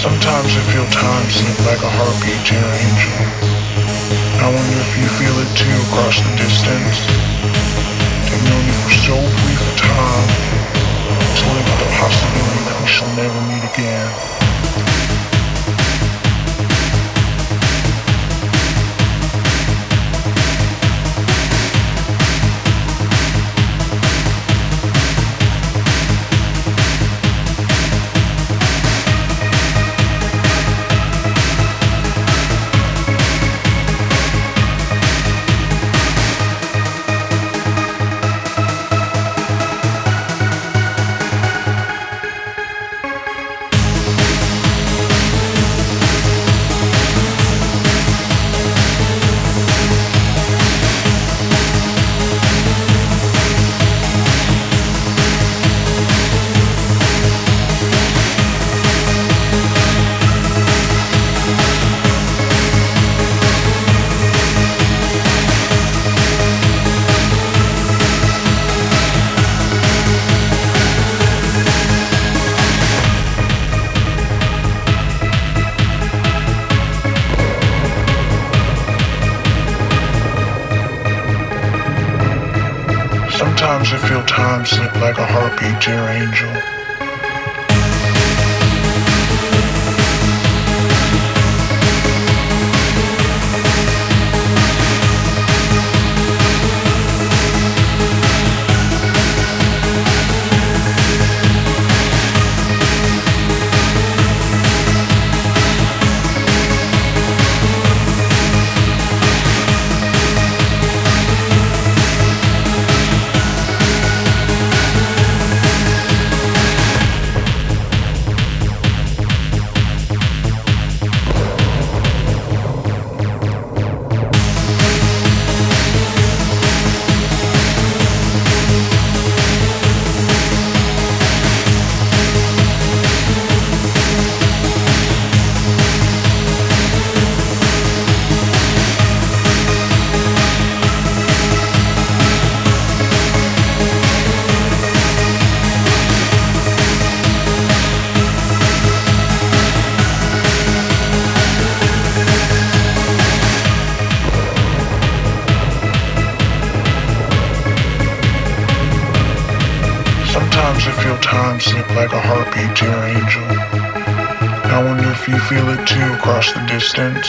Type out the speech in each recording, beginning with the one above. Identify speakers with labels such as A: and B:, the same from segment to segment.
A: Sometimes I feel time slip like a heartbeat, dear angel. I wonder if you feel it too across the distance. To know you for so brief a time, to live with the possibility that we shall never meet again. Sometimes I feel time slip like a heartbeat, dear angel. Sometimes I feel time slip like a heartbeat, dear angel. I wonder if you feel it too across the distance.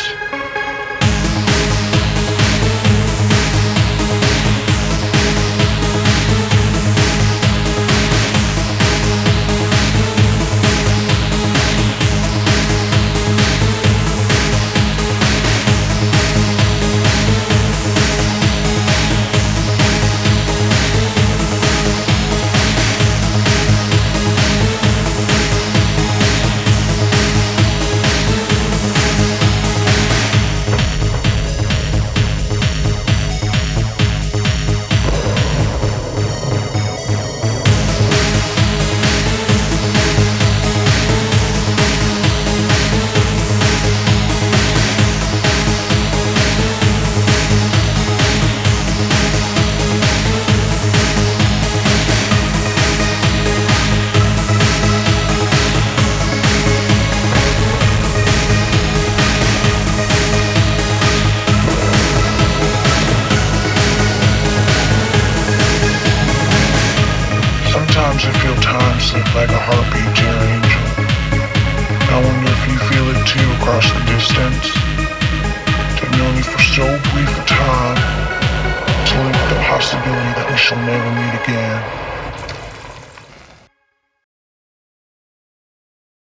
A: Sometimes I feel time slip like a heartbeat, dear angel. I wonder if you feel it too across the distance. To have known you for so brief a time, to live with the possibility that we shall never meet again.